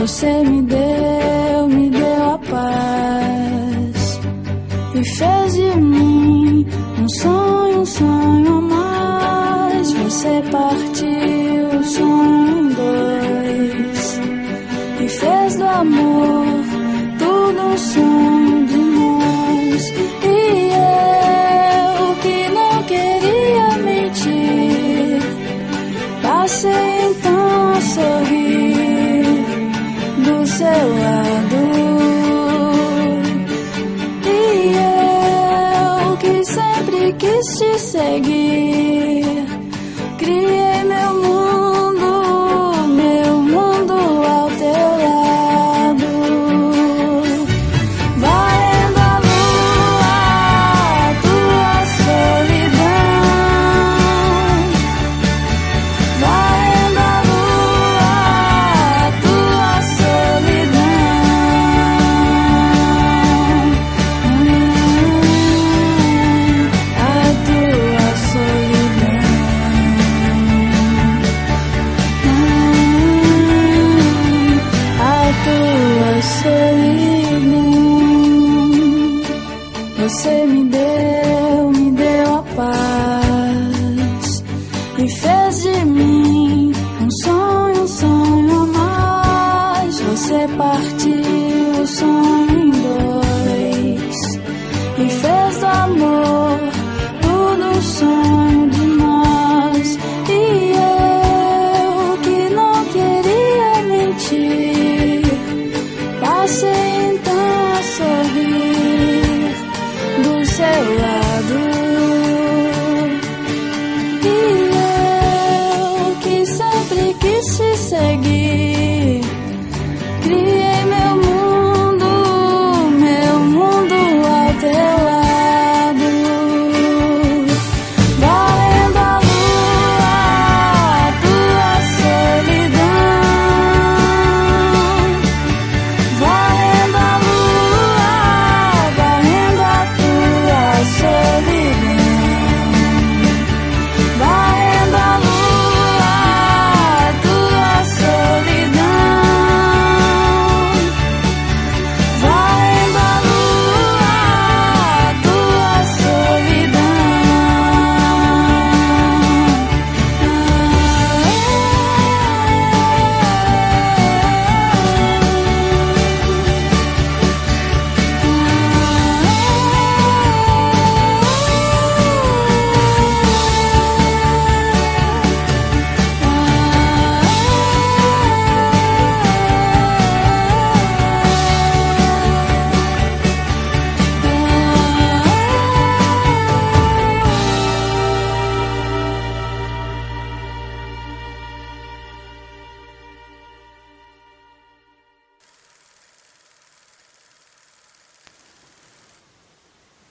Você me deu a paz e fez de mim um sonho a mais. Você partiu o sonho em dois e fez do amor tudo um sonho de nós. E eu que não queria mentir, passei então a sorrir do seu lado. E eu que sempre quis te seguir, criei meu mundo ao teu lado. Varrendo a lua, a tua solidão. Varrendo a lua, a tua solidão. A tua solidão. A tua solidão. Você me deu a paz e fez de mim um sonho a mais. Você partiu